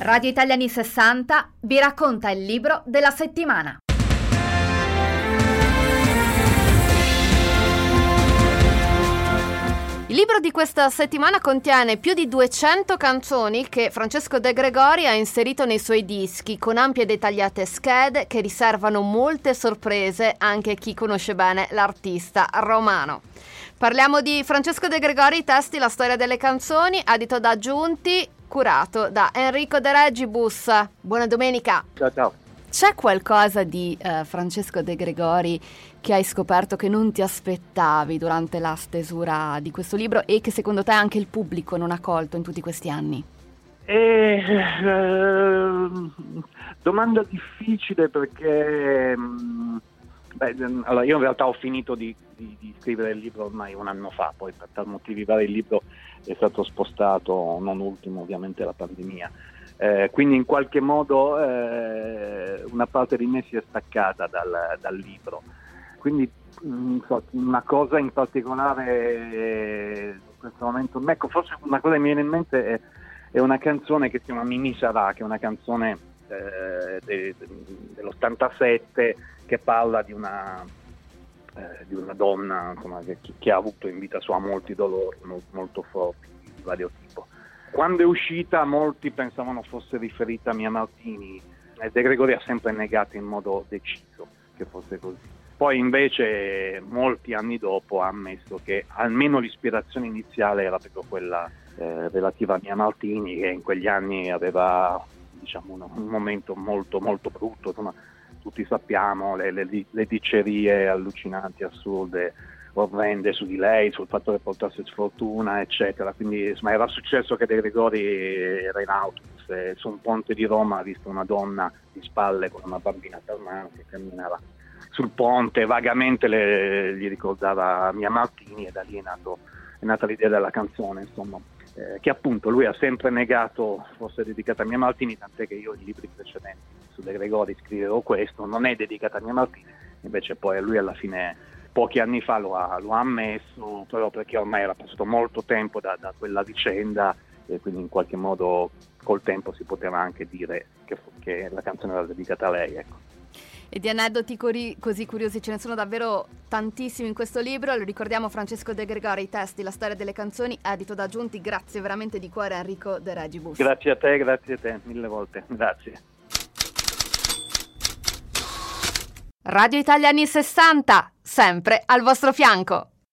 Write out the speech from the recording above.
Radio Italiani 60 vi racconta il libro della settimana. Il libro di questa settimana contiene più di 200 canzoni che Francesco De Gregori ha inserito nei suoi dischi, con ampie e dettagliate schede che riservano molte sorprese anche a chi conosce bene l'artista romano. Parliamo di Francesco De Gregori, i testi, la storia delle canzoni, edito da Giunti, curato da Enrico De Regibus. Buona domenica. Ciao. C'è qualcosa di Francesco De Gregori che hai scoperto che non ti aspettavi durante la stesura di questo libro e che secondo te anche il pubblico non ha colto in tutti questi anni? Domanda difficile perché allora io in realtà ho finito di scrivere il libro ormai un anno fa, poi per motivi vari il libro è stato spostato, non ultimo ovviamente la pandemia. Quindi in qualche modo una parte di me si è staccata dal libro, quindi una cosa in particolare in questo momento, ecco, forse una cosa che mi viene in mente è una canzone che si chiama Mimi Sarà, che è una canzone dell'87 che parla di una donna, insomma, che ha avuto in vita sua molti dolori molto forti di vario tipo. Quando è uscita molti pensavano fosse riferita a Mia Martini e De Gregori ha sempre negato in modo deciso che fosse così. Poi invece molti anni dopo ha ammesso che almeno l'ispirazione iniziale era proprio quella relativa a Mia Martini, che in quegli anni aveva, diciamo, un momento molto molto brutto, insomma, tutti sappiamo le dicerie allucinanti, assurde, orrende su di lei, sul fatto che portasse sfortuna, eccetera. Quindi insomma era successo che De Gregori era in autobus e su un ponte di Roma ha visto una donna di spalle con una bambina per mano che camminava sul ponte, vagamente gli ricordava Mia Martini, e da lì è nata l'idea della canzone, insomma, che appunto lui ha sempre negato fosse dedicata a Mia Martini, tant'è che io i libri precedenti su De Gregori scrivevo questo, non è dedicata a Mia Martini, invece poi lui alla fine pochi anni fa lo ha ammesso, però perché ormai era passato molto tempo da quella vicenda e quindi in qualche modo col tempo si poteva anche dire che la canzone era dedicata a lei, ecco. E di aneddoti così curiosi ce ne sono davvero tantissimi in questo libro. Lo ricordiamo, Francesco De Gregori, i testi, la storia delle canzoni, edito da Giunti. Grazie veramente di cuore Enrico De Regibus. Grazie a te, mille volte, grazie. Radio Italiani 60, sempre al vostro fianco.